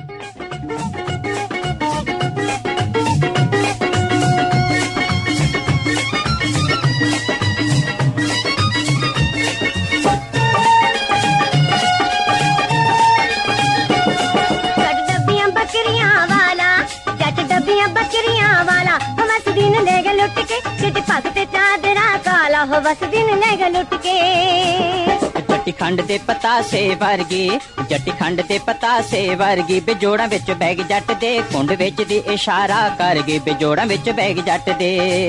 हो बस दिन ले गए लुट के। जट्टी खंड दे पतासे वर्गी, जट्टी खंड दे पतासे वर्गी, बिजोड़ा विच बैग जट दे, कुंड विच दी इशारा कर गई, बिजोड़ा विच बैग जट दे।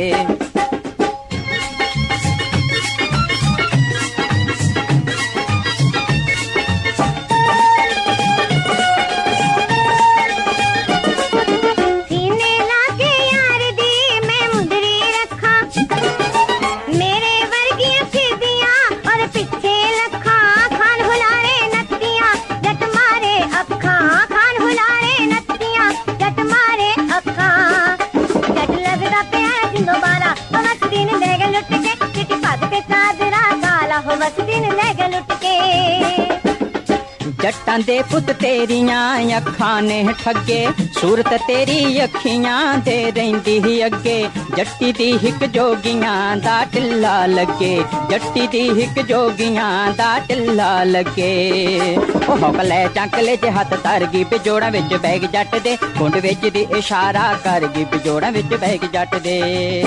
जट्टां दे पुत तेरियां अखां ने ठगे, सूरत तेरी अखियां दे रहिंदी ही अगे, जट्टी दी हिक जोगियां दा टिल्ला लगे, जट्टी दी हिक जोगियां दा टिल्ला लगे। ओ हौकले चंकले जे हथ तर गई, बिजोड़ा विच बैग जट दे, कुंड विच दी इशारा कर गई, बिजोड़ा विच बैग जट दे।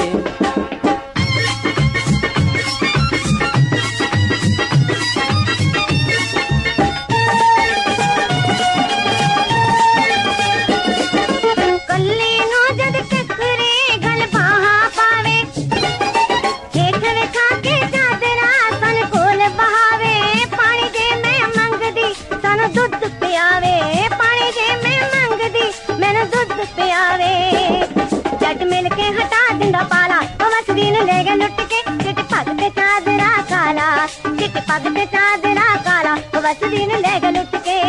जट मिल के हटा दिंदा पाला, बस दिन ले गए लुट के, चिट पग ते चादरा काला, चिट पग ते चादरा काला, बस दिन ले गए लुट के।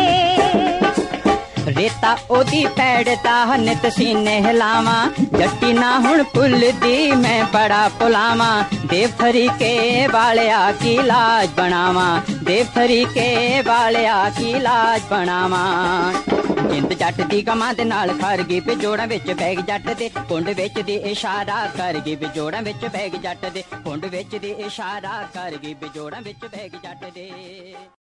रेता ओदी पैड़ता नित सीने हिलावा, जट्टी ना हुण भुलदी मैं बड़ा भुलावा, देवथरी के वालिया की लाज बनावा, देवथरी के वालिया की लाज बनावा। जिंद जट दी गमां दे नाल खर गई, बिजोड़ा विच बैग जट दे, कुंड विच दी इशारा कर गई, बिजोड़ा विच बैग जट दे, कुंड विच दी इशारा कर गई, बिजोड़ा विच बैग जट दे।